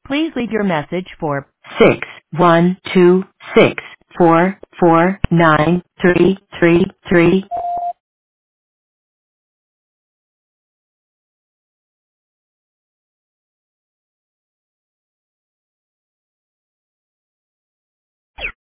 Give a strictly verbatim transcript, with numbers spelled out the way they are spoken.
Please leave your message for six one two six four four nine three three three.